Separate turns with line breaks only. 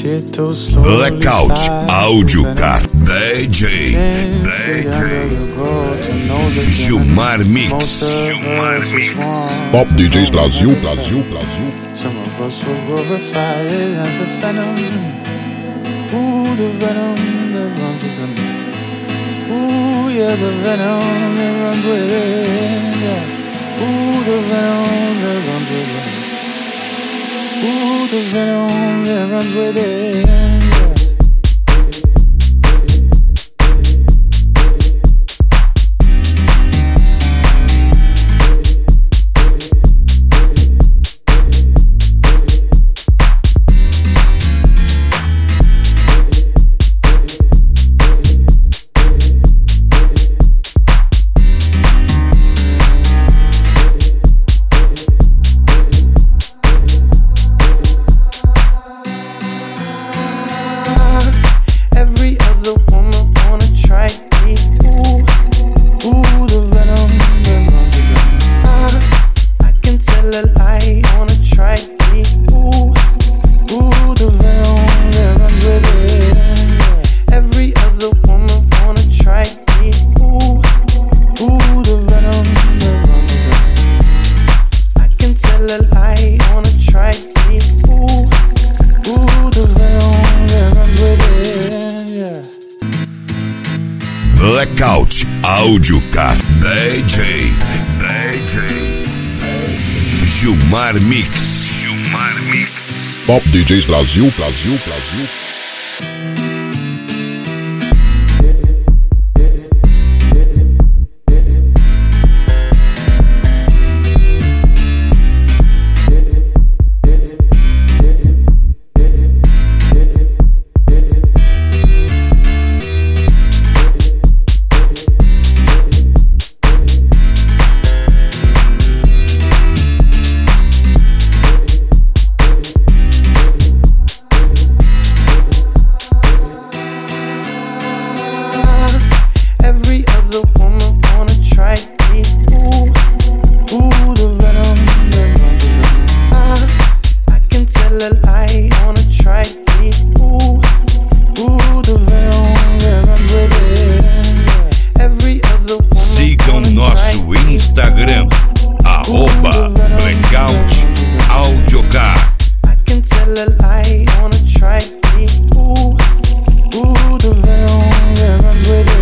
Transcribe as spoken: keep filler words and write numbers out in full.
Blackout Áudio Car D J Gilmar Mix Gilmar Mix
Top D Js Brasil, Brasil, Brasil.
Some of us will glorify it as a venom. Ooh, the venom that runs with them. Ooh, yeah, the venom that runs with it. Yeah. Ooh, the venom that runs with it. Ooh, the venom that runs with it. Yeah.
Blackout Áudio Car D J Gilmar Mix Gilmar Mix
Top D Js Brasil, Brasil, Brasil.
Sigam nosso Instagram